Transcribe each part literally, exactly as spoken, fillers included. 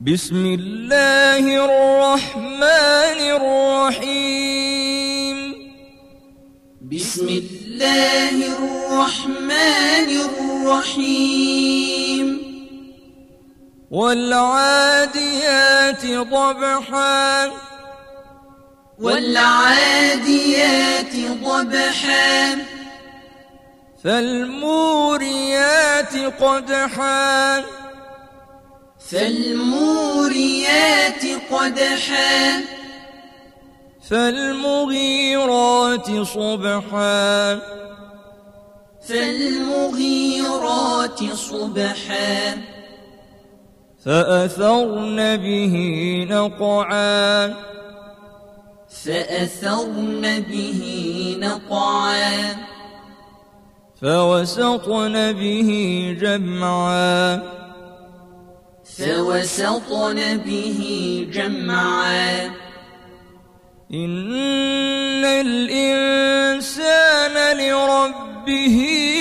بسم الله الرحمن الرحيم بسم الله الرحمن الرحيم والعاديات ضبحا والعاديات ضبحا فالموريات قدحا فالموريات قدحا فالمغيرات صبحا فالمغيرات صبحا فأثرن به نقعا فأثرن به نقعا فوسطن به جمعا فوسطن به جمعا إن الإنسان لربه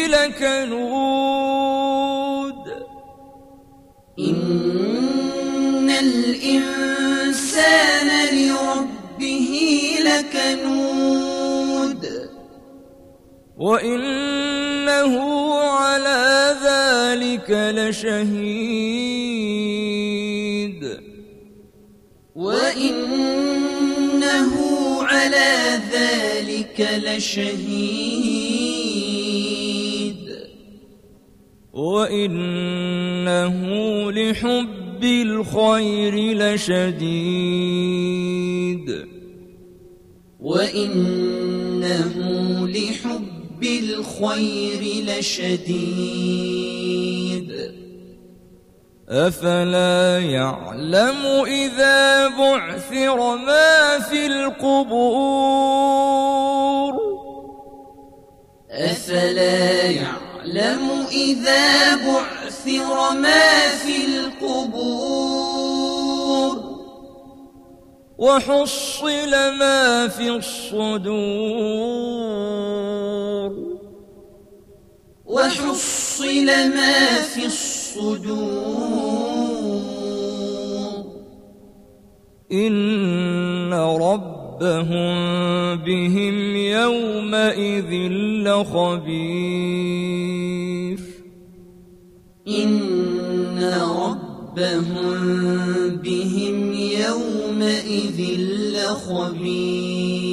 لكنود إن الإنسان لربه لكنود وإنه على ذلك لشهيد وإنه على ذلك لشهيد وإنه لحب الخير لشديد وإنه لحب الخير لشديد أفلا يعلم إذا بعثر ما في القبور أفلا يعلم إذا بعثر ما في القبور وحصل ما في الصدور وحصل ما في الصدور إن ربهم بهم يومئذ لخبير إن ربهم بهم يومئذ لخبير